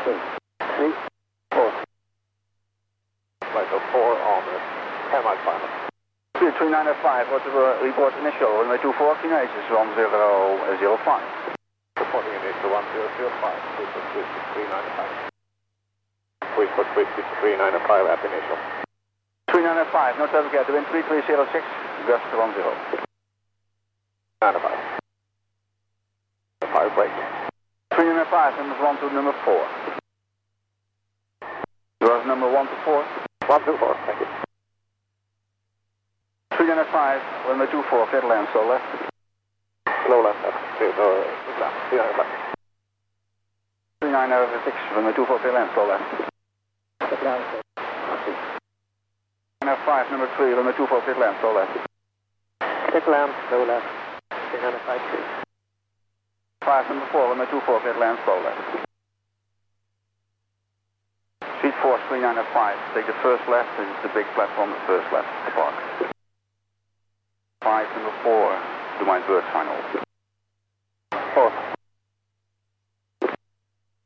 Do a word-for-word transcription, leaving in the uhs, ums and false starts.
Three. Three. Four. Right, so four on the ten mile final. three nine five, what's the report initial? Runway two four, Kinesis one zero zero five. Reporting initial one zero zero five, Sweetfoot Whiskey three nine five. Sweetfoot Whiskey three nine five at initial. three nine five, no traffic at the wind three three zero six, gust one zero. nine five. five break. three nine five, number one to number four. Yours number one to four. one two four, thank you. three nine five, runway two four, clear to land, so left. Slow left, left. No, left. three nine five. three nine six, runway two four, clear to land, so left. three nine five, number three, runway two four, clear to land, so left. Clear to land, slow left. three nine five three. five, number four, runway two four, clear to land, slow left. Seat four, three nine five, take the first left, this is the big platform, the first left, the park. five, number four, do my bird final. Four.